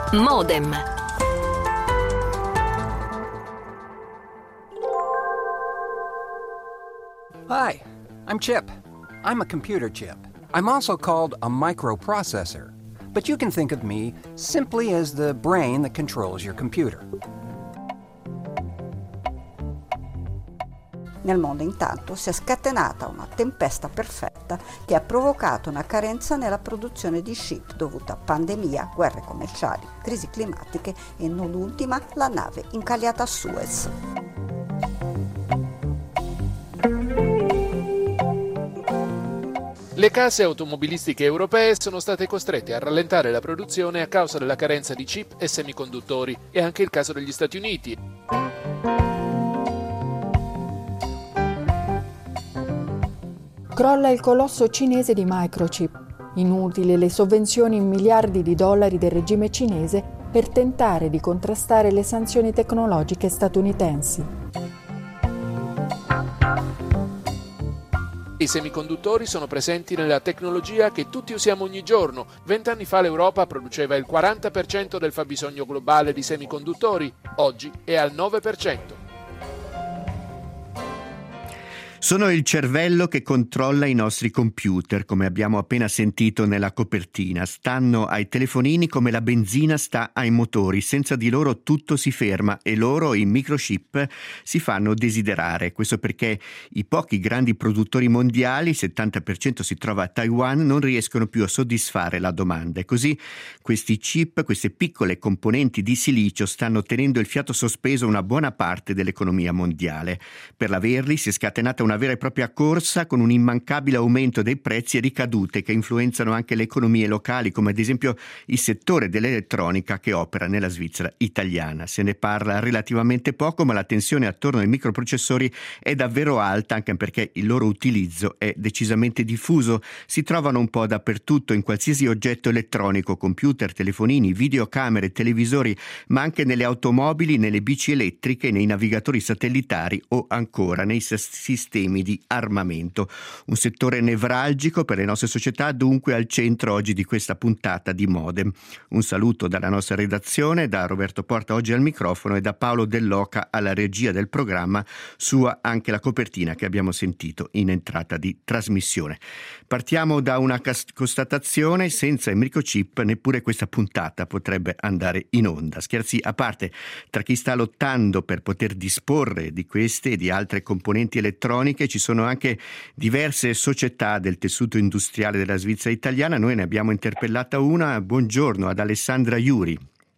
Modem. Hi, I'm Chip. I'm a computer chip. I'm also called a microprocessor, but you can think of me simply as the brain that controls your computer. Nel mondo intanto si è scatenata una tempesta perfetta che ha provocato una carenza nella produzione di chip dovuta a pandemia, guerre commerciali, crisi climatiche e non ultima la nave incagliata a Suez. Le case automobilistiche europee sono state costrette a rallentare la produzione a causa della carenza di chip e semiconduttori. È anche il caso degli Stati Uniti. Crolla il colosso cinese di Microchip. Inutili le sovvenzioni in miliardi di dollari del regime cinese per tentare di contrastare le sanzioni tecnologiche statunitensi. I semiconduttori sono presenti nella tecnologia che tutti usiamo ogni giorno. 20 anni fa l'Europa produceva il 40% del fabbisogno globale di semiconduttori, oggi è al 9%. Sono il cervello che controlla i nostri computer, come abbiamo appena sentito nella copertina. Stanno ai telefonini come la benzina sta ai motori. Senza di loro tutto si ferma e loro, i microchip, si fanno desiderare. Questo perché i pochi grandi produttori mondiali, il 70% si trova a Taiwan, non riescono più a soddisfare la domanda. E così questi chip, queste piccole componenti di silicio, stanno tenendo il fiato sospeso una buona parte dell'economia mondiale. Per averli si è scatenata una vera e propria corsa con un immancabile aumento dei prezzi e ricadute che influenzano anche le economie locali, come ad esempio il settore dell'elettronica che opera nella Svizzera italiana. Se ne parla relativamente poco, ma la tensione attorno ai microprocessori è davvero alta, anche perché il loro utilizzo è decisamente diffuso. Si trovano un po' dappertutto, in qualsiasi oggetto elettronico, computer, telefonini, videocamere, televisori, ma anche nelle automobili, nelle bici elettriche, nei navigatori satellitari o ancora nei sistemi di armamento. Un settore nevralgico per le nostre società, dunque al centro oggi di questa puntata di Modem. Un saluto dalla nostra redazione, da Roberto Porta oggi al microfono e da Paolo Dell'Oca alla regia del programma, sua anche la copertina che abbiamo sentito in entrata di trasmissione. Partiamo da una constatazione: senza i microchip neppure questa puntata potrebbe andare in onda. Scherzi a parte, tra chi sta lottando per poter disporre di queste e di altre componenti elettroniche ci sono anche diverse società del tessuto industriale della Svizzera italiana. Noi ne abbiamo interpellata una. Buongiorno ad Alessandra Iuri.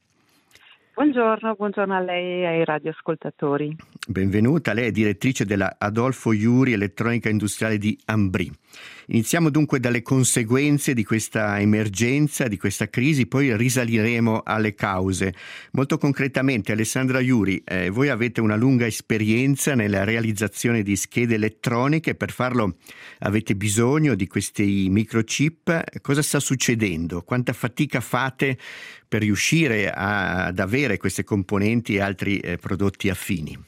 Buongiorno a lei e ai radioascoltatori. Benvenuta, lei è direttrice della Adolfo Iuri Elettronica Industriale di Ambrì. Iniziamo dunque dalle conseguenze di questa emergenza, di questa crisi, poi risaliremo alle cause. Molto concretamente, Alessandra Iuri, voi avete una lunga esperienza nella realizzazione di schede elettroniche. Per farlo avete bisogno di questi microchip. Cosa sta succedendo? Quanta fatica fate per riuscire ad avere queste componenti e altri prodotti affini?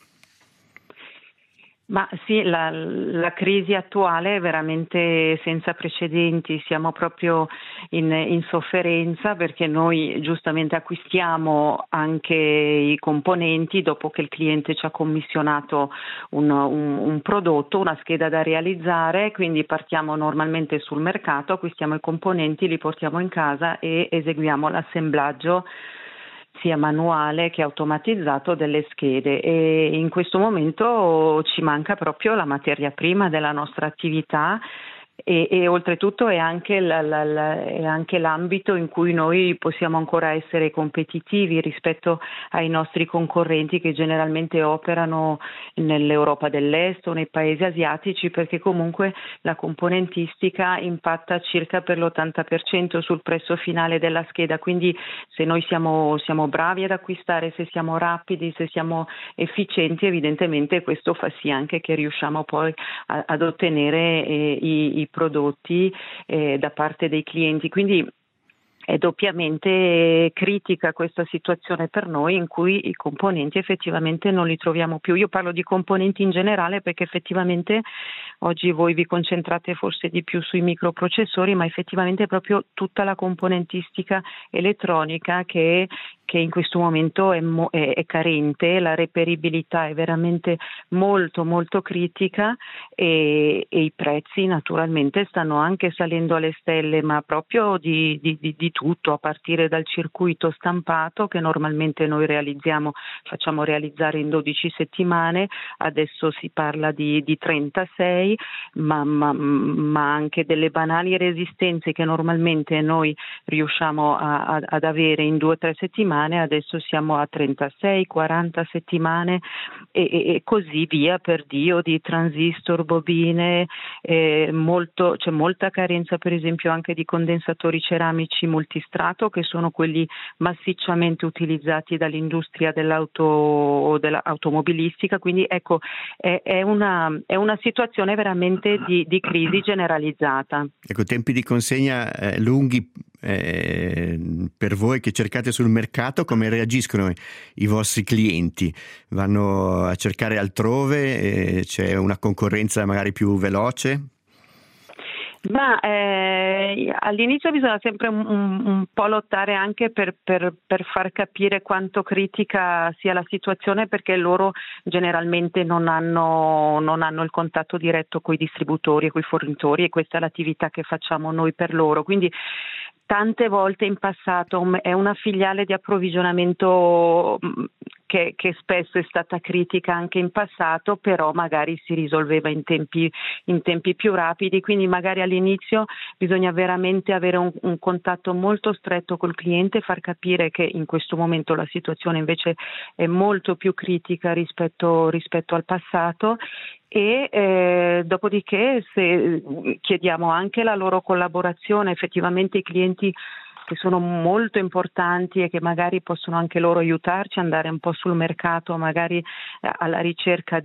Ma sì, la crisi attuale è veramente senza precedenti, siamo proprio in sofferenza perché noi giustamente acquistiamo anche i componenti dopo che il cliente ci ha commissionato un prodotto, una scheda da realizzare, quindi partiamo normalmente sul mercato, acquistiamo i componenti, li portiamo in casa e eseguiamo l'assemblaggio sia manuale che automatizzato delle schede, e in questo momento ci manca proprio la materia prima della nostra attività e oltretutto è anche l'ambito in cui noi possiamo ancora essere competitivi rispetto ai nostri concorrenti che generalmente operano nell'Europa dell'Est o nei paesi asiatici, perché comunque la componentistica impatta circa per l'80% sul prezzo finale della scheda, quindi se noi siamo bravi ad acquistare, se siamo rapidi, se siamo efficienti, evidentemente questo fa sì anche che riusciamo poi ad ottenere i prodotti da parte dei clienti. Quindi è doppiamente critica questa situazione per noi, in cui i componenti effettivamente non li troviamo più. Io parlo di componenti in generale perché effettivamente oggi voi vi concentrate forse di più sui microprocessori, ma effettivamente è proprio tutta la componentistica elettronica che in questo momento è carente, la reperibilità è veramente molto molto critica e i prezzi naturalmente stanno anche salendo alle stelle, ma proprio di tutto, a partire dal circuito stampato che normalmente noi facciamo realizzare in 12 settimane, adesso si parla di 36, ma anche delle banali resistenze che normalmente noi riusciamo ad avere in 2 o 3 settimane, adesso siamo a 36, 40 settimane e così via, per Dio, di transistor, bobine, c'è molta carenza per esempio anche di condensatori ceramici multistrato, che sono quelli massicciamente utilizzati dall'industria dell'automobilistica, quindi ecco è una situazione veramente di crisi generalizzata. Ecco, tempi di consegna lunghi per voi che cercate sul mercato, come reagiscono i vostri clienti? Vanno a cercare altrove? C'è una concorrenza magari più veloce? Ma all'inizio bisogna sempre un po' lottare anche per far capire quanto critica sia la situazione, perché loro generalmente non hanno il contatto diretto con i distributori e con i fornitori, e questa è l'attività che facciamo noi per loro. Quindi tante volte in passato è una filiale di approvvigionamento che spesso è stata critica anche in passato, però magari si risolveva in tempi più rapidi, quindi magari all'inizio bisogna veramente avere un contatto molto stretto col cliente, far capire che in questo momento la situazione invece è molto più critica rispetto al passato. E dopodiché chiediamo anche la loro collaborazione. Effettivamente i clienti che sono molto importanti e che magari possono anche loro aiutarci ad andare un po' sul mercato, magari alla ricerca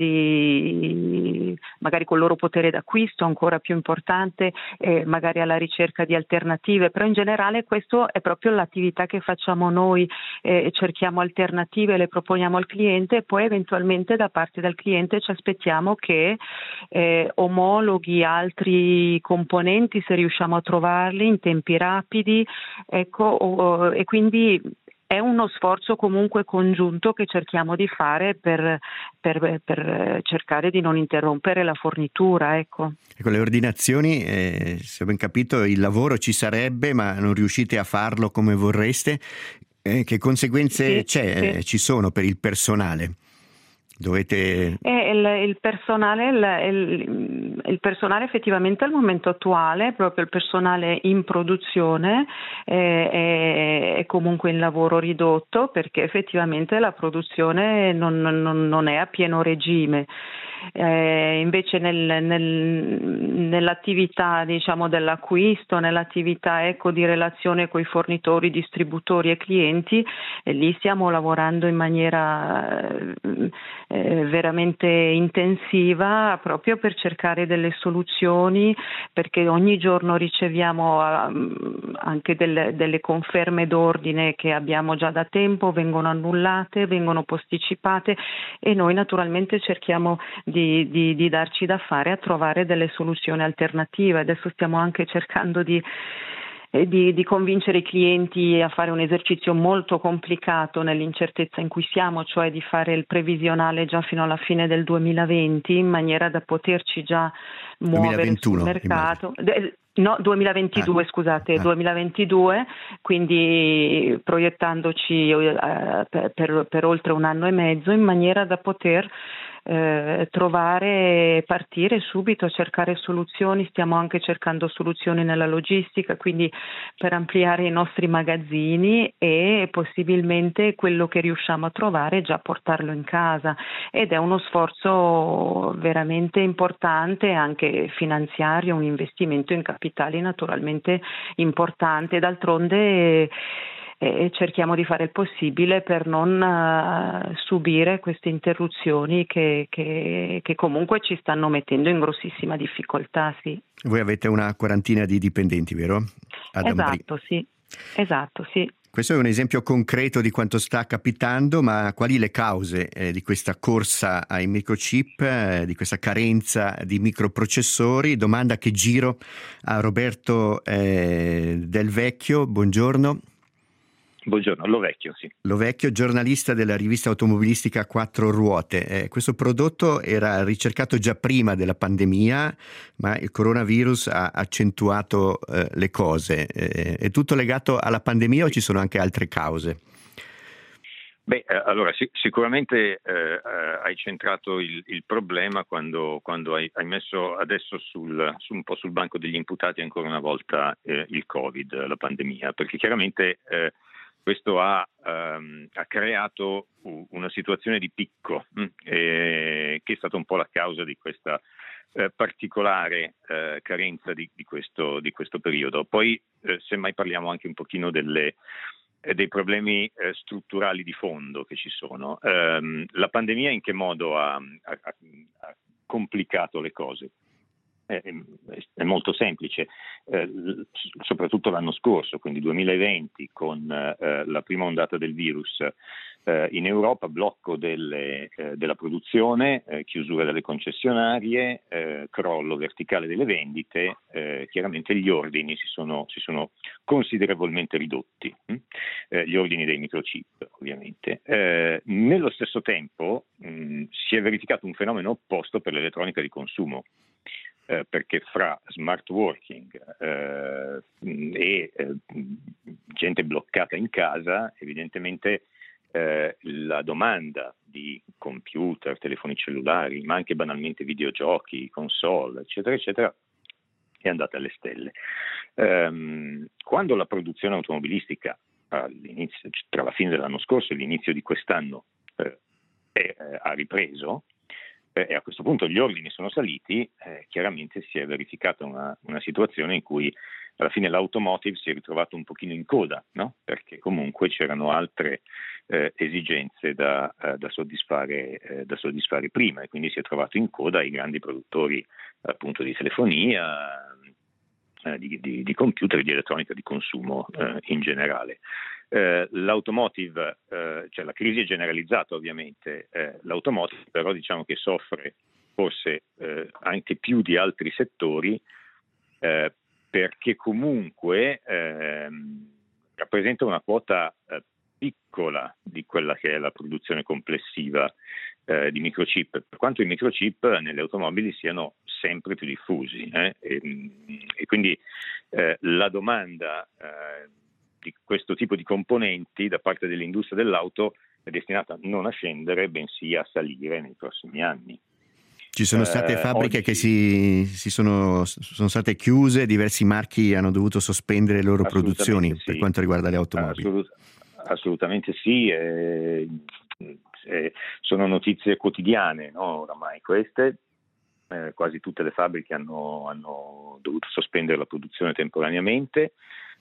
magari col loro potere d'acquisto ancora più importante, magari alla ricerca di alternative, però in generale questo è proprio l'attività che facciamo noi, cerchiamo alternative, le proponiamo al cliente e poi eventualmente da parte del cliente ci aspettiamo che omologhi altri componenti se riusciamo a trovarli in tempi rapidi. Ecco, e quindi è uno sforzo comunque congiunto che cerchiamo di fare per cercare di non interrompere la fornitura. Ecco, le ordinazioni, se ho ben capito, il lavoro ci sarebbe, ma non riuscite a farlo come vorreste. Che conseguenze ci sono per il personale? Dovete... Il personale effettivamente al momento attuale, proprio il personale in produzione è comunque in lavoro ridotto, perché effettivamente la produzione non è a pieno regime. Invece nell'attività diciamo dell'acquisto, nell'attività di relazione con i fornitori, distributori e clienti, lì stiamo lavorando in maniera veramente intensiva proprio per cercare delle soluzioni, perché ogni giorno riceviamo anche delle conferme d'ordine che abbiamo già da tempo, vengono annullate, vengono posticipate e noi naturalmente cerchiamo di darci da fare a trovare delle soluzioni alternative. Adesso stiamo anche cercando di convincere i clienti a fare un esercizio molto complicato nell'incertezza in cui siamo, cioè di fare il previsionale già fino alla fine del 2020, in maniera da poterci già muovere 2021, sul mercato. No, 2022, scusate, 2022, quindi proiettandoci per oltre un anno e mezzo, in maniera da poter partire subito a cercare soluzioni. Stiamo anche cercando soluzioni nella logistica, quindi per ampliare i nostri magazzini e possibilmente quello che riusciamo a trovare già portarlo in casa, ed è uno sforzo veramente importante, anche finanziario, un investimento in capitali naturalmente importante. D'altronde cerchiamo di fare il possibile per non subire queste interruzioni che comunque ci stanno mettendo in grossissima difficoltà. Sì. Voi avete una quarantina di dipendenti, vero? Esatto, sì. Esatto, sì. Questo è un esempio concreto di quanto sta capitando, ma quali le cause di questa corsa ai microchip, di questa carenza di microprocessori? Domanda che giro a Roberto Del Vecchio. Buongiorno. Buongiorno, Lovecchio, sì. Lovecchio, giornalista della rivista automobilistica Quattro Ruote. Questo prodotto era ricercato già prima della pandemia, ma il coronavirus ha accentuato le cose. È tutto legato alla pandemia o ci sono anche altre cause? Beh, allora sicuramente hai centrato il problema quando hai messo adesso un po' sul banco degli imputati ancora una volta il Covid, la pandemia, perché chiaramente questo ha creato una situazione di picco che è stata un po' la causa di questa particolare carenza di questo periodo. Poi semmai parliamo anche un pochino dei problemi strutturali di fondo che ci sono. La pandemia in che modo ha complicato le cose? È molto semplice, soprattutto l'anno scorso, quindi 2020, con la prima ondata del virus in Europa, blocco della produzione, chiusura delle concessionarie, crollo verticale delle vendite, chiaramente gli ordini si sono considerevolmente ridotti, gli ordini dei microchip ovviamente. Nello stesso tempo si è verificato un fenomeno opposto per l'elettronica di consumo, perché fra smart working e gente bloccata in casa, evidentemente la domanda di computer, telefoni cellulari, ma anche banalmente videogiochi, console, eccetera, eccetera, è andata alle stelle. Quando la produzione automobilistica all'inizio, tra la fine dell'anno scorso e l'inizio di quest'anno ha ripreso, e a questo punto gli ordini sono saliti, chiaramente si è verificata una situazione in cui alla fine l'automotive si è ritrovato un pochino in coda, no? Perché comunque c'erano altre esigenze da soddisfare prima, e quindi si è trovato in coda ai grandi produttori appunto di telefonia, di computer, di elettronica di consumo in generale. L'automotive, cioè la crisi è generalizzata ovviamente, l'automotive però diciamo che soffre forse anche più di altri settori, perché comunque rappresenta una quota piccola di quella che è la produzione complessiva di microchip, per quanto i microchip nelle automobili siano sempre più diffusi, e quindi la domanda di questo tipo di componenti da parte dell'industria dell'auto è destinata non a scendere, bensì a salire nei prossimi anni. Ci sono state fabbriche che sono state chiuse, diversi marchi hanno dovuto sospendere le loro produzioni, sì, per quanto riguarda le automobili. Assolutamente sì, sono notizie quotidiane, no? Oramai queste. Quasi tutte le fabbriche hanno dovuto sospendere la produzione temporaneamente,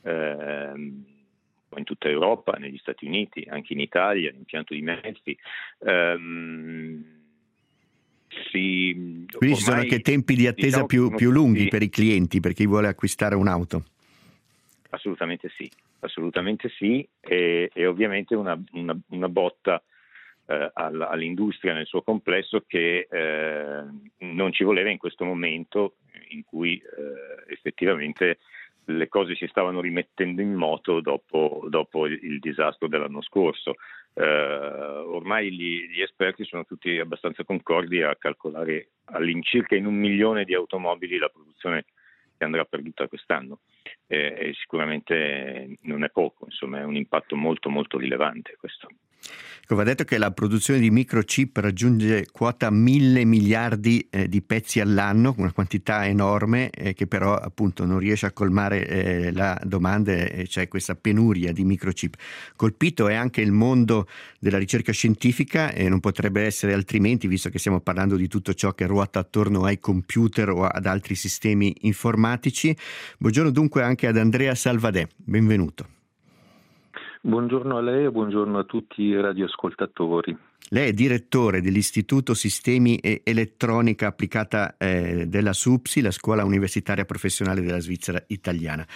in tutta Europa, negli Stati Uniti, anche in Italia, l'impianto di Melfi. Quindi ci sono anche tempi di attesa più lunghi per i clienti, per chi vuole acquistare un'auto. Assolutamente sì, e ovviamente una botta all'industria nel suo complesso che non ci voleva in questo momento in cui effettivamente le cose si stavano rimettendo in moto dopo il disastro dell'anno scorso. Ormai gli esperti sono tutti abbastanza concordi a calcolare all'incirca in 1 milione di automobili la produzione che andrà perduta quest'anno, e sicuramente non è poco, insomma è un impatto molto molto rilevante questo. Va detto che la produzione di microchip raggiunge quota 1.000 miliardi di pezzi all'anno, una quantità enorme che però appunto non riesce a colmare la domanda, e c'è questa penuria di microchip. Colpito è anche il mondo della ricerca scientifica, e non potrebbe essere altrimenti, visto che stiamo parlando di tutto ciò che ruota attorno ai computer o ad altri sistemi informatici. Buongiorno dunque anche ad Andrea Salvadè, benvenuto. Buongiorno a lei e buongiorno a tutti i radioascoltatori. Lei è direttore dell'Istituto Sistemi e Elettronica Applicata della SUPSI, la Scuola Universitaria Professionale della Svizzera Italiana.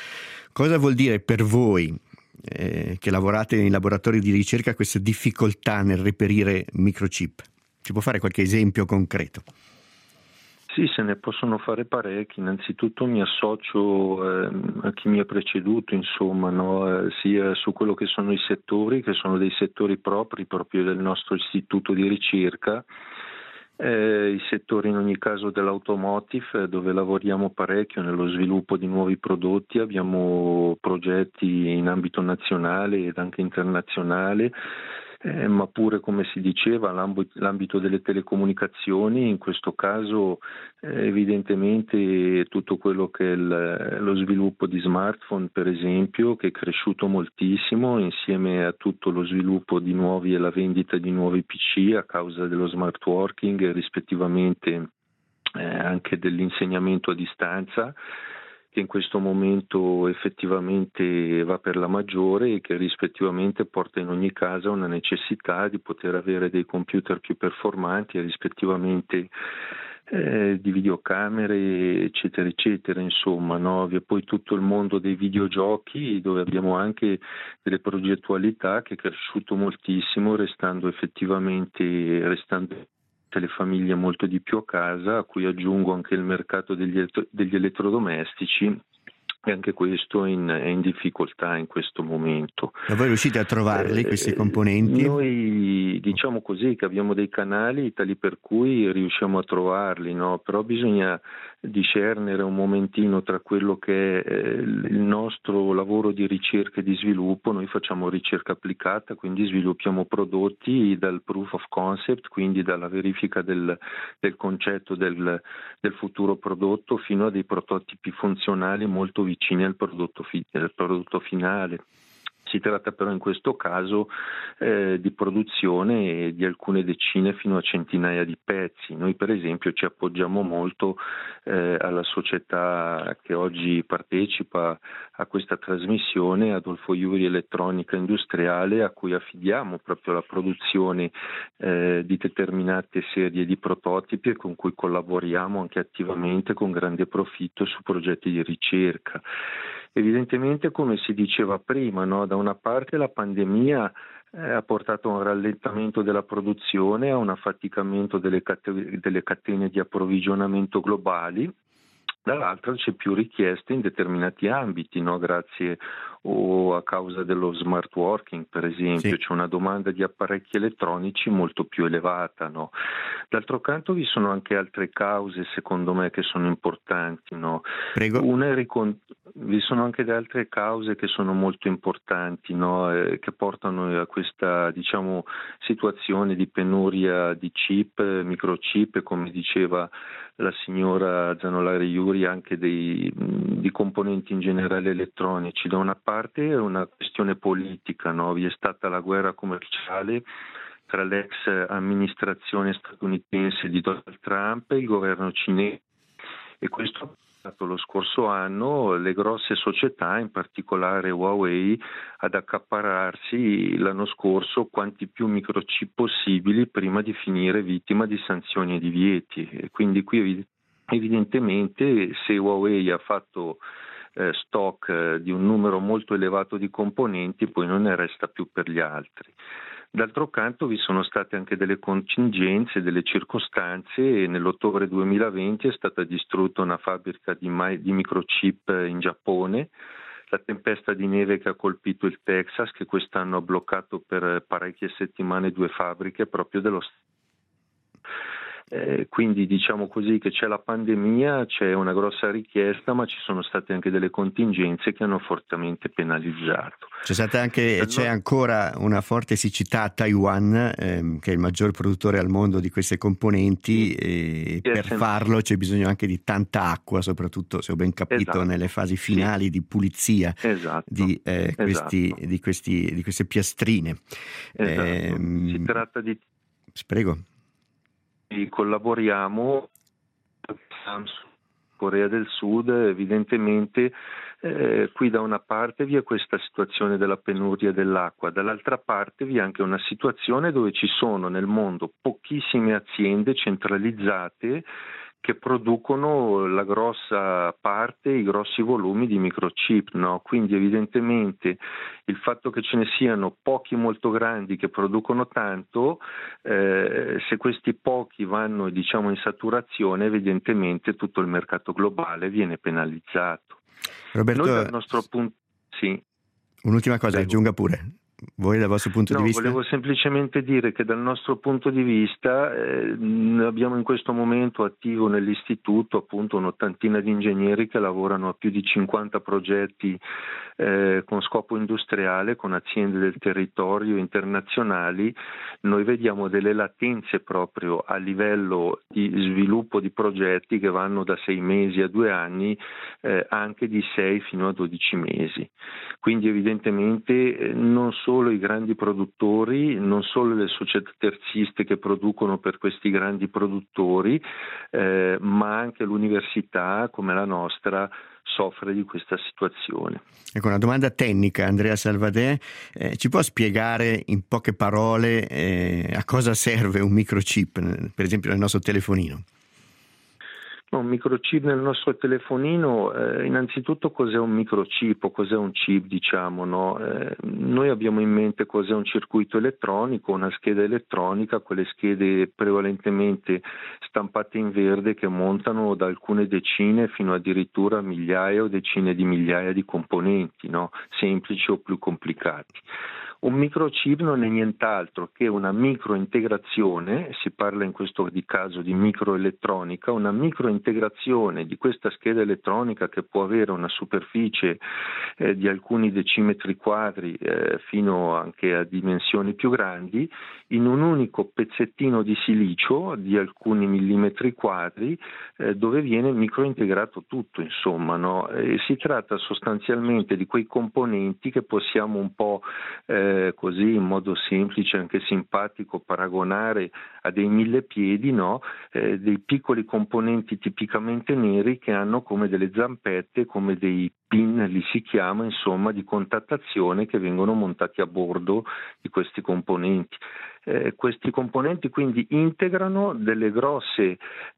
Cosa vuol dire per voi, che lavorate in laboratori di ricerca, questa difficoltà nel reperire microchip? Ci può fare qualche esempio concreto? Sì, se ne possono fare parecchi. Innanzitutto mi associo a chi mi ha preceduto, insomma, no? Sia su quello che sono i settori, che sono dei settori proprio del nostro istituto di ricerca, i settori in ogni caso dell'automotive, dove lavoriamo parecchio nello sviluppo di nuovi prodotti, abbiamo progetti in ambito nazionale ed anche internazionale, ma pure, come si diceva, l'ambito delle telecomunicazioni, in questo caso evidentemente tutto quello che è lo sviluppo di smartphone, per esempio, che è cresciuto moltissimo insieme a tutto lo sviluppo di nuovi e la vendita di nuovi PC a causa dello smart working e rispettivamente anche dell'insegnamento a distanza, che in questo momento effettivamente va per la maggiore e che rispettivamente porta in ogni casa una necessità di poter avere dei computer più performanti e rispettivamente di videocamere, eccetera, eccetera, insomma, no? Vi è poi tutto il mondo dei videogiochi, dove abbiamo anche delle progettualità che è cresciuto moltissimo, restando le famiglie molto di più a casa, a cui aggiungo anche il mercato degli elettrodomestici, e anche questo è in difficoltà in questo momento. Ma voi riuscite a trovarli questi componenti? Noi diciamo così che abbiamo dei canali tali per cui riusciamo a trovarli, no? Però bisogna discernere un momentino tra quello che è il nostro lavoro di ricerca e di sviluppo. Noi facciamo ricerca applicata, quindi sviluppiamo prodotti dal proof of concept, quindi dalla verifica del concetto del futuro prodotto, fino a dei prototipi funzionali molto vicini al prodotto finale. Si tratta però in questo caso di produzione di alcune decine fino a centinaia di pezzi. Noi per esempio ci appoggiamo molto alla società che oggi partecipa a questa trasmissione, Adolfo Iuri Elettronica Industriale, a cui affidiamo proprio la produzione di determinate serie di prototipi e con cui collaboriamo anche attivamente con grande profitto su progetti di ricerca. Evidentemente, come si diceva prima, no? Da una parte la pandemia ha portato a un rallentamento della produzione, a un affaticamento delle catene di approvvigionamento globali, dall'altra c'è più richieste in determinati ambiti, no? Grazie o a causa dello smart working, per esempio, c'è una domanda di apparecchi elettronici molto più elevata, no? D'altro canto vi sono anche altre cause, secondo me, che sono importanti, no? Prego. Vi sono anche altre cause che sono molto importanti, no? Che portano a questa, diciamo, situazione di penuria di chip, microchip, e come diceva la signora Zanolari Iuri, anche di componenti in generale elettronici. Da una parte è una questione politica, no? Vi è stata la guerra commerciale tra l'ex amministrazione statunitense di Donald Trump e il governo cinese, e questo ha portato lo scorso anno le grosse società, in particolare Huawei, ad accaparrarsi l'anno scorso quanti più microchip possibili prima di finire vittima di sanzioni e divieti. E quindi qui evidentemente, se Huawei ha fatto stock di un numero molto elevato di componenti, poi non ne resta più per gli altri. D'altro canto vi sono state anche delle contingenze, delle circostanze, e nell'ottobre 2020 è stata distrutta una fabbrica di microchip in Giappone, la tempesta di neve che ha colpito il Texas, che quest'anno ha bloccato per parecchie settimane 2 fabbriche proprio dello Stato. Quindi diciamo così che c'è la pandemia, c'è una grossa richiesta, ma ci sono state anche delle contingenze che hanno fortemente penalizzato. C'è ancora una forte siccità a Taiwan, che è il maggior produttore al mondo di queste componenti, e per farlo c'è bisogno anche di tanta acqua, soprattutto, se ho ben capito, nelle fasi finali di pulizia di queste piastrine. Si tratta di... Prego. Collaboriamo con Corea del Sud, evidentemente qui da una parte vi è questa situazione della penuria dell'acqua, dall'altra parte vi è anche una situazione dove ci sono nel mondo pochissime aziende centralizzate che producono la grossa parte, i grossi volumi di microchip, no? Quindi evidentemente il fatto che ce ne siano pochi molto grandi che producono tanto, se questi pochi vanno in saturazione, evidentemente tutto il mercato globale viene penalizzato. Roberto, noi dal nostro punto... Sì. Un'ultima cosa, Prego. aggiunga pure. Voi dal vostro punto di vista? Volevo semplicemente dire che dal nostro punto di vista abbiamo in questo momento attivo nell'istituto appunto un'ottantina di ingegneri che lavorano a più di 50 progetti con scopo industriale, con aziende del territorio internazionali. Noi vediamo delle latenze proprio a livello di sviluppo di progetti che vanno da 6 mesi a 2 anni, anche di 6 fino a 12 mesi. Quindi evidentemente non solo i grandi produttori, non solo le società terziste che producono per questi grandi produttori, ma anche l'università come la nostra soffre di questa situazione. Ecco, una domanda tecnica, Andrea Salvadè, ci può spiegare in poche parole a cosa serve un microchip, per esempio nel nostro telefonino? Un microchip nel nostro telefonino, innanzitutto cos'è un microchip o cos'è un chip, diciamo, no? Noi abbiamo in mente cos'è un circuito elettronico, una scheda elettronica, quelle schede prevalentemente stampate in verde che montano da alcune decine fino addirittura migliaia o decine di migliaia di componenti, no? Semplici o più complicati. Un microchip non è nient'altro che una microintegrazione, si parla in questo caso di microelettronica, una microintegrazione di questa scheda elettronica che può avere una superficie di alcuni decimetri quadri fino anche a dimensioni più grandi, in un unico pezzettino di silicio di alcuni millimetri quadri dove viene microintegrato tutto, insomma, no? E si tratta sostanzialmente di quei componenti che possiamo un po' così in modo semplice, anche simpatico, paragonare a dei millepiedi, no? Dei piccoli componenti tipicamente neri che hanno come delle zampette, come dei pin, li si chiama, insomma, di contattazione che vengono montati a bordo di questi componenti. Questi componenti quindi integrano delle grosse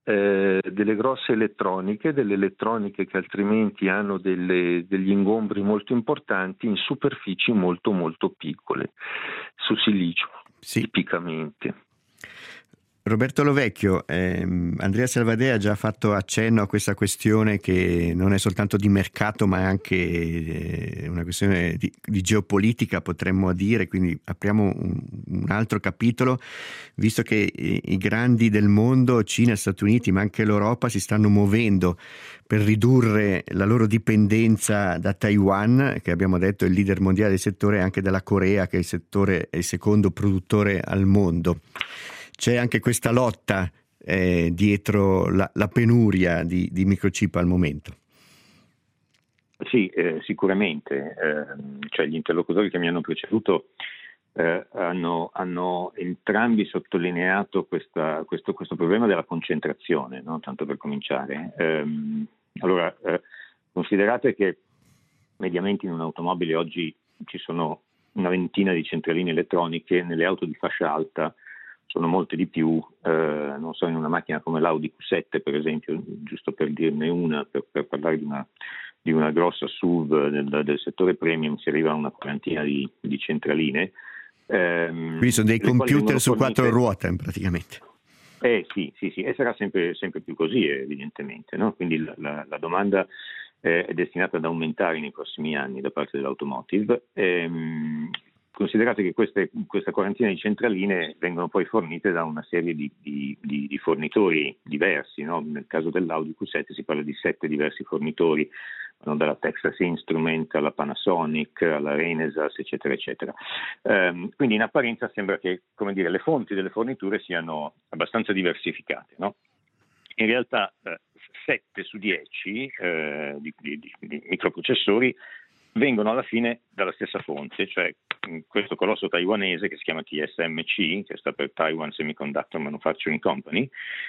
elettroniche, delle elettroniche che altrimenti hanno degli ingombri molto importanti in superfici molto molto piccole, su silicio, sì, tipicamente. Roberto Lovecchio, Andrea Salvadè ha già fatto accenno a questa questione che non è soltanto di mercato ma è anche una questione di geopolitica, potremmo dire, quindi apriamo un altro capitolo, visto che i grandi del mondo, Cina, Stati Uniti ma anche l'Europa si stanno muovendo per ridurre la loro dipendenza da Taiwan, che abbiamo detto è il leader mondiale del settore, e anche dalla Corea, che è il secondo produttore al mondo. C'è anche questa lotta dietro la penuria di microchip al momento. Sì, sicuramente. Cioè gli interlocutori che mi hanno preceduto hanno entrambi sottolineato questo problema della concentrazione, no? Tanto per cominciare. Allora, considerate che mediamente in un'automobile oggi ci sono una ventina di centraline elettroniche, nelle auto di fascia alta sono molte di più, non so, in una macchina come l'Audi Q7 per esempio, giusto per dirne una, per parlare di una grossa SUV del settore premium, si arriva a una quarantina di centraline. Quindi sono dei computer su 4 ruote praticamente. Sì, e sarà sempre più così evidentemente, no? Quindi la domanda è destinata ad aumentare nei prossimi anni da parte dell'automotive. Considerate che questa quarantina di centraline vengono poi fornite da una serie di fornitori diversi, no? Nel caso dell'Audi Q7 si parla di 7 diversi fornitori, no? Dalla Texas Instrument alla Panasonic, alla Renesas, eccetera, eccetera. Quindi in apparenza sembra che, come dire, le fonti delle forniture siano abbastanza diversificate, no? In realtà 7 su 10 di microprocessori vengono alla fine dalla stessa fonte, cioè questo colosso taiwanese che si chiama TSMC, che sta per Taiwan Semiconductor Manufacturing Company,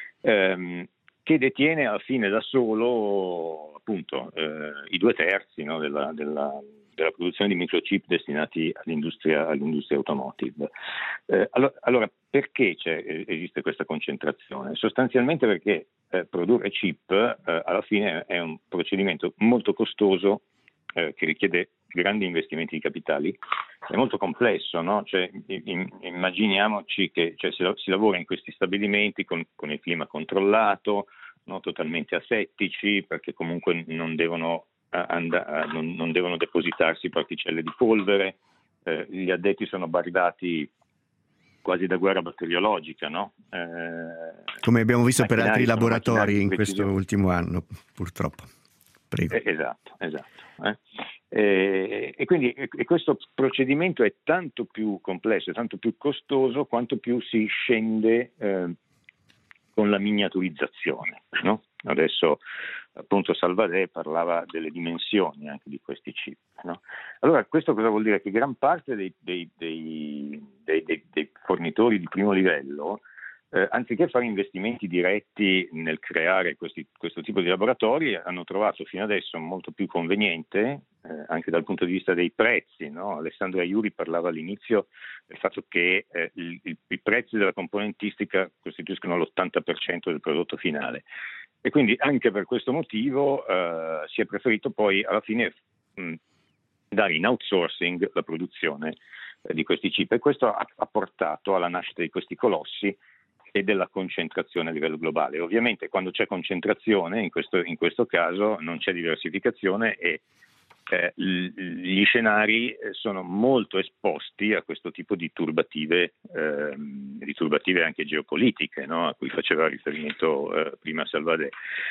che detiene alla fine da solo appunto i 2/3, no, della produzione di microchip destinati all'industria automotive. Allora, perché esiste questa concentrazione? Sostanzialmente perché produrre chip alla fine è un procedimento molto costoso, che richiede grandi investimenti di capitali, è molto complesso, no? Cioè, immaginiamoci che si lavora in questi stabilimenti con il clima controllato, no? Totalmente asettici, perché comunque non devono depositarsi particelle di polvere, gli addetti sono bardati quasi da guerra batteriologica, no? Come abbiamo visto per altri laboratori in questo ultimo anno, purtroppo. Prego. Esatto. E quindi questo procedimento è tanto più complesso, è tanto più costoso quanto più si scende con la miniaturizzazione, no? Adesso appunto Salvadé parlava delle dimensioni anche di questi chip, no? Allora questo cosa vuol dire? Che gran parte dei fornitori di primo livello, anziché fare investimenti diretti nel creare questo tipo di laboratori, hanno trovato fino adesso molto più conveniente, anche dal punto di vista dei prezzi, no? Alessandro Aiuri parlava all'inizio del fatto che i prezzi della componentistica costituiscono l'80% del prodotto finale, e quindi anche per questo motivo si è preferito poi alla fine dare in outsourcing la produzione di questi chip, e questo ha portato alla nascita di questi colossi e della concentrazione a livello globale. Ovviamente quando c'è concentrazione, in questo caso non c'è diversificazione, e gli scenari sono molto esposti a questo tipo di turbative anche geopolitiche, no? A cui faceva riferimento prima Salvadé.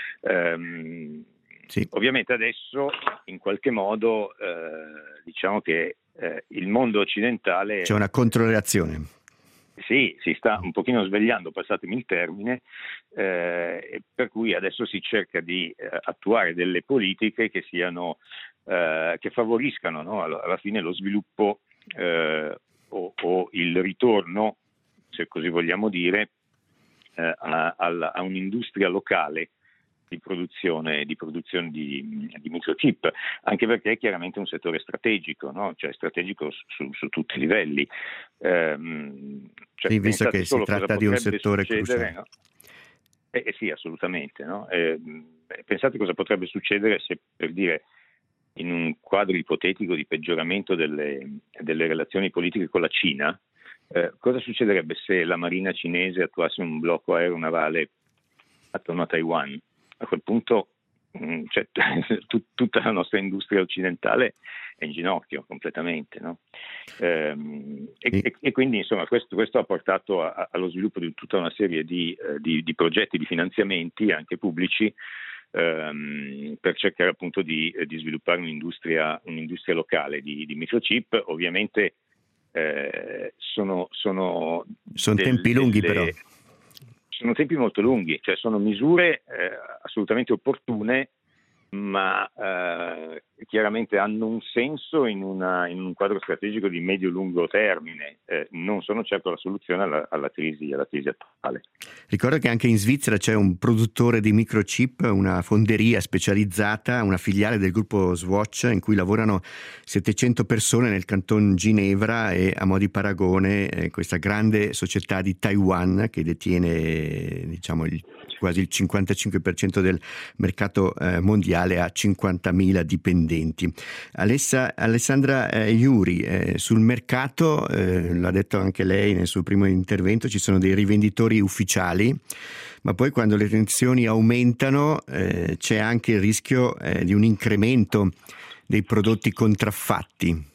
Sì. Ovviamente adesso in qualche modo diciamo che il mondo occidentale... C'è una controreazione. Sì, si sta un pochino svegliando, passatemi il termine, per cui adesso si cerca di attuare delle politiche che favoriscano, no, alla fine lo sviluppo o il ritorno, se così vogliamo dire, a un'industria locale di produzione di microchip, anche perché è chiaramente un settore strategico, no? Cioè strategico su tutti i livelli. Sì, visto che si tratta di un settore cruciale. No? Sì, assolutamente. No? Pensate cosa potrebbe succedere se, per dire, in un quadro ipotetico di peggioramento delle relazioni politiche con la Cina, cosa succederebbe se la marina cinese attuasse un blocco aeronavale attorno a Taiwan? A quel punto tutta la nostra industria occidentale è in ginocchio completamente, no? E quindi insomma questo ha portato allo sviluppo di tutta una serie di progetti, di finanziamenti anche pubblici, per cercare appunto di sviluppare un'industria locale di microchip. Ovviamente sono tempi lunghi, però. Sono tempi molto lunghi, cioè sono misure assolutamente opportune, ma chiaramente hanno un senso in un quadro strategico di medio-lungo termine, non sono certo la soluzione alla crisi attuale. Ricordo che anche in Svizzera c'è un produttore di microchip, una fonderia specializzata, una filiale del gruppo Swatch, in cui lavorano 700 persone nel canton Ginevra, e a mo' di paragone questa grande società di Taiwan, che detiene quasi il 55% del mercato mondiale, ha 50.000 dipendenti. Alessandra Aiuri, sul mercato, l'ha detto anche lei nel suo primo intervento, ci sono dei rivenditori ufficiali, ma poi quando le tensioni aumentano c'è anche il rischio di un incremento dei prodotti contraffatti.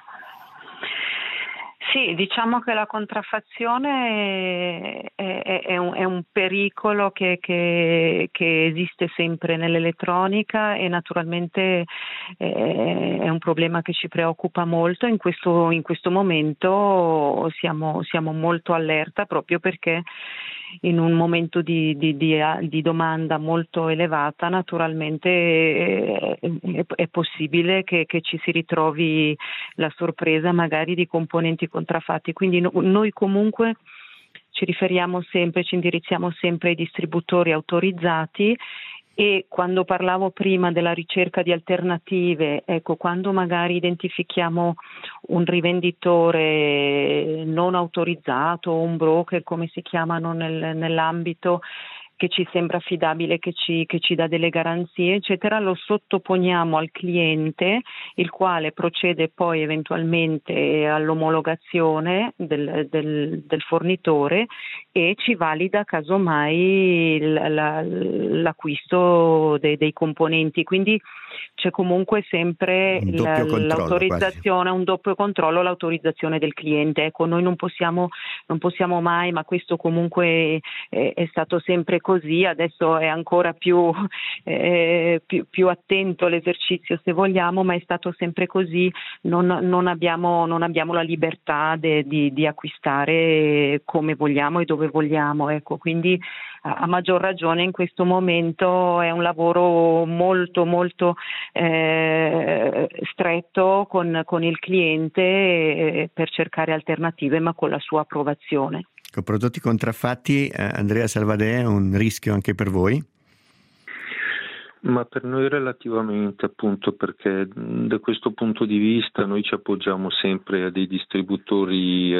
Sì, diciamo che la contraffazione è un pericolo che esiste sempre nell'elettronica, e naturalmente è un problema che ci preoccupa molto. In questo momento siamo molto allerta, proprio perché in un momento di domanda molto elevata naturalmente è possibile che ci si ritrovi la sorpresa magari di componenti contraffatti. Quindi noi comunque ci indirizziamo sempre ai distributori autorizzati, E quando parlavo prima della ricerca di alternative, ecco, quando magari identifichiamo un rivenditore non autorizzato, un broker come si chiamano nell'ambito, che ci sembra affidabile, che ci dà delle garanzie, eccetera, lo sottoponiamo al cliente, il quale procede poi eventualmente all'omologazione del fornitore e ci valida casomai l'acquisto dei componenti. Quindi c'è comunque sempre l'autorizzazione, un doppio controllo, l'autorizzazione del cliente. Ecco, noi non possiamo mai, ma questo comunque è stato sempre così, adesso è ancora più attento l'esercizio se vogliamo, ma è stato sempre così, non abbiamo la libertà di acquistare come vogliamo e dove vogliamo, ecco, quindi a maggior ragione in questo momento è un lavoro molto molto stretto con il cliente per cercare alternative, ma con la sua approvazione. Con prodotti contraffatti, Andrea Salvadè, è un rischio anche per voi? Ma per noi relativamente, appunto, perché da questo punto di vista noi ci appoggiamo sempre a dei distributori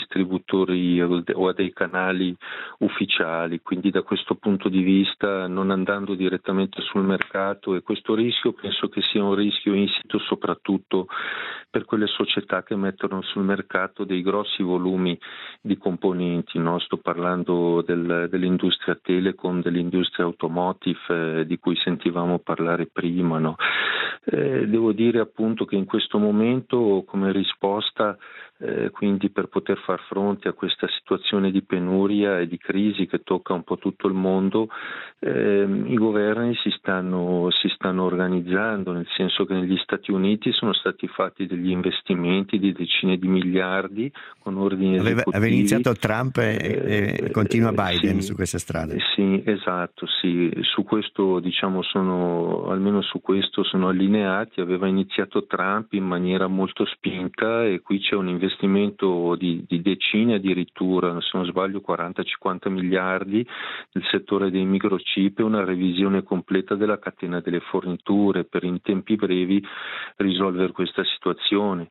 o a dei canali ufficiali, quindi da questo punto di vista non andando direttamente sul mercato, e questo rischio penso che sia un rischio insito soprattutto per quelle società che mettono sul mercato dei grossi volumi di componenti, no? Sto parlando dell'industria telecom, dell'industria automotive, di cui sentivamo parlare prima, no? Devo dire appunto che in questo momento, come risposta, quindi per poter far fronte a questa situazione di penuria e di crisi che tocca un po' tutto il mondo, i governi si stanno organizzando, nel senso che negli Stati Uniti sono stati fatti degli investimenti di decine di miliardi con ordini esecutivi. Aveva iniziato Trump e continua Biden, sì, su questa strada. Sì, esatto, sì. Su questo almeno su questo sono allineati. Aveva iniziato Trump in maniera molto spinta e qui c'è un investimento di decine addirittura, se non sbaglio 40-50 miliardi nel settore dei microchip e una revisione completa della catena delle forniture per in tempi brevi risolvere questa situazione.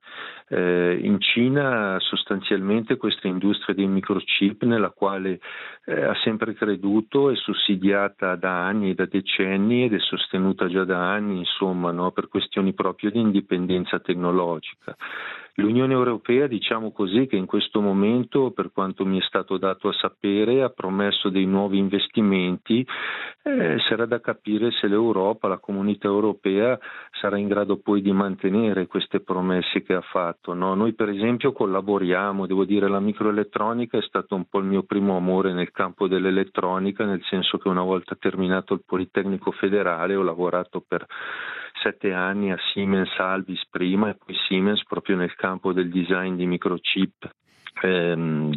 In Cina sostanzialmente questa industria dei microchip, nella quale ha sempre creduto, è sussidiata da anni e da decenni ed è sostenuta già da anni, insomma, no, per questioni proprio di indipendenza tecnologica. L'Unione Europea, diciamo così, che in questo momento, per quanto mi è stato dato a sapere, ha promesso dei nuovi investimenti. Sarà da capire se l'Europa, la Comunità Europea, sarà in grado poi di mantenere queste promesse che ha fatto, no? Noi per esempio collaboriamo, devo dire, la microelettronica è stato un po' il mio primo amore nel campo dell'elettronica, nel senso che una volta terminato il Politecnico Federale ho lavorato per 7 anni a Siemens Albis prima e poi Siemens proprio nel campo del design di microchip per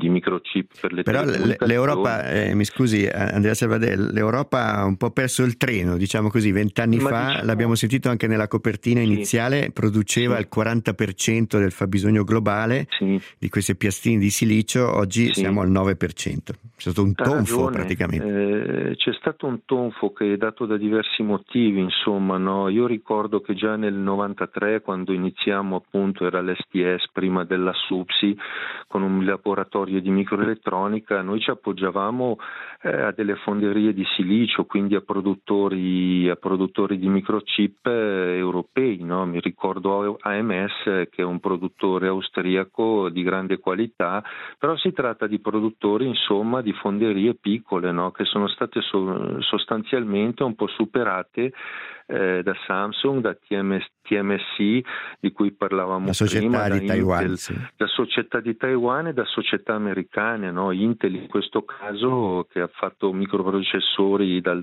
le Però l'Europa, mi scusi Andrea Salvadè, l'Europa ha un po' perso il treno, diciamo così. 20 anni fa, l'abbiamo sentito anche nella copertina iniziale, produceva il 40% del fabbisogno globale di questi piastrini di silicio, oggi siamo al 9%. C'è stato un tonfo praticamente. C'è stato un tonfo che è dato da diversi motivi, insomma, no? Io ricordo che già nel 93, quando iniziamo, appunto, era l'STS prima della SUPSI, con un laboratorio di microelettronica, noi ci appoggiavamo a delle fonderie di silicio, quindi a produttori di microchip europei, no? Mi ricordo AMS, che è un produttore austriaco di grande qualità, però si tratta di produttori, insomma, di fonderie piccole, no? Che sono state sostanzialmente un po' superate da Samsung, da TMSC, di cui parlavamo prima, da Taiwan, da società di Taiwan e da società americane, no? Intel in questo caso, che ha fatto microprocessori dal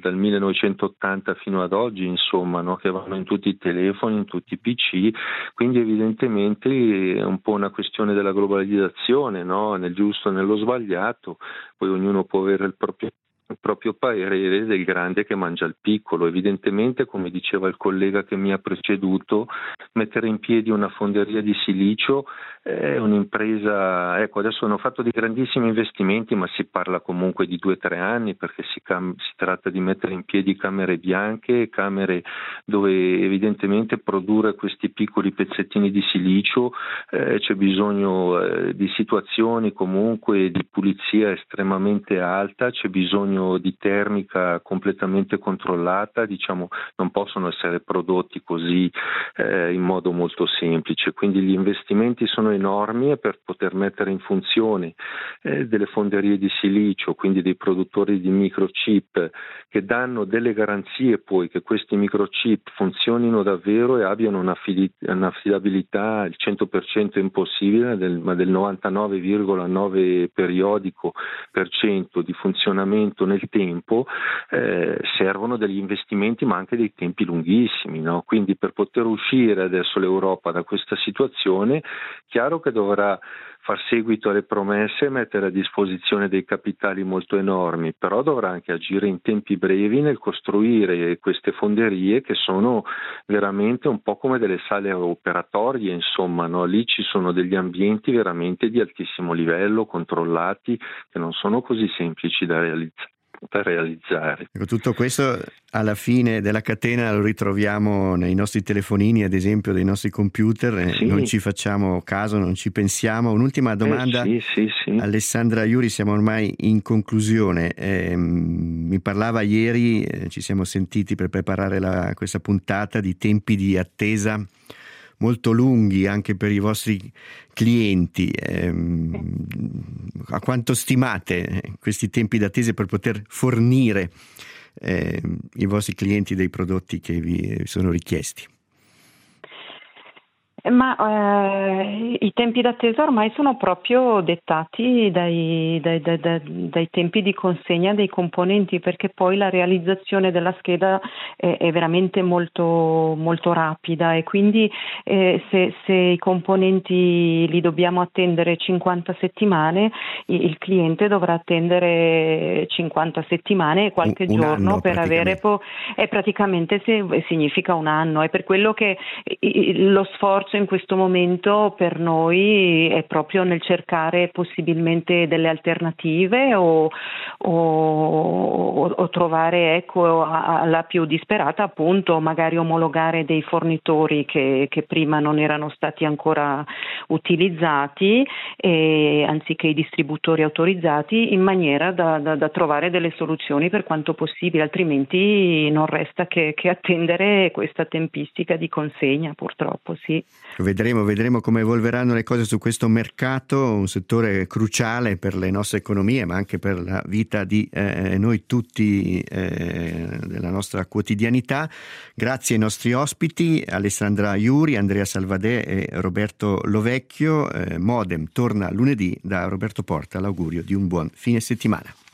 1980 fino ad oggi, insomma, no? Che vanno in tutti i telefoni, in tutti i PC, quindi evidentemente è un po' una questione della globalizzazione, no? Nel giusto e nello sbagliato, poi ognuno può avere il proprio il proprio parere del grande che mangia il piccolo. Evidentemente, come diceva il collega che mi ha preceduto, mettere in piedi una fonderia di silicio è un'impresa, ecco, adesso hanno fatto dei grandissimi investimenti, ma si parla comunque di 2-3 anni, perché si tratta di mettere in piedi camere bianche, camere dove evidentemente produrre questi piccoli pezzettini di silicio, c'è bisogno di situazioni comunque di pulizia estremamente alta, c'è bisogno di termica completamente controllata, diciamo, non possono essere prodotti così in modo molto semplice, quindi gli investimenti sono enormi, e per poter mettere in funzione delle fonderie di silicio, quindi dei produttori di microchip che danno delle garanzie poi che questi microchip funzionino davvero e abbiano un'affidabilità, il 100% è impossibile, ma del 99,9% di funzionamento nel tempo, servono degli investimenti ma anche dei tempi lunghissimi, no? Quindi per poter uscire adesso l'Europa da questa situazione, chiaro che dovrà far seguito alle promesse e mettere a disposizione dei capitali molto enormi, però dovrà anche agire in tempi brevi nel costruire queste fonderie che sono veramente un po' come delle sale operatorie, insomma, no? Lì ci sono degli ambienti veramente di altissimo livello, controllati, che non sono così semplici da realizzare. Ecco, tutto questo alla fine della catena lo ritroviamo nei nostri telefonini, ad esempio, dei nostri computer, sì. Non ci facciamo caso, non ci pensiamo. Un'ultima domanda, sì. Alessandra Iuri, siamo ormai in conclusione. Mi parlava ieri, ci siamo sentiti per preparare questa puntata, di tempi di attesa molto lunghi anche per i vostri clienti. A quanto stimate questi tempi d'attesa per poter fornire i vostri clienti dei prodotti che vi sono richiesti? Ma i tempi d'attesa ormai sono proprio dettati dai tempi di consegna dei componenti, perché poi la realizzazione della scheda è veramente molto, molto rapida, e quindi se i componenti li dobbiamo attendere 50 settimane, il cliente dovrà attendere 50 settimane e qualche giorno per avere praticamente significa un anno. È per quello che lo sforzo in questo momento per noi è proprio nel cercare possibilmente delle alternative o trovare, ecco, la più disperata, appunto, magari omologare dei fornitori che prima non erano stati ancora utilizzati, anziché i distributori autorizzati, in maniera da trovare delle soluzioni per quanto possibile, altrimenti non resta che attendere questa tempistica di consegna, purtroppo, sì. Vedremo come evolveranno le cose su questo mercato, un settore cruciale per le nostre economie, ma anche per la vita di noi tutti, della nostra quotidianità. Grazie ai nostri ospiti, Alessandra Iuri, Andrea Salvadè e Roberto Lovecchio. Modem torna lunedì. Da Roberto Porta l'augurio di un buon fine settimana.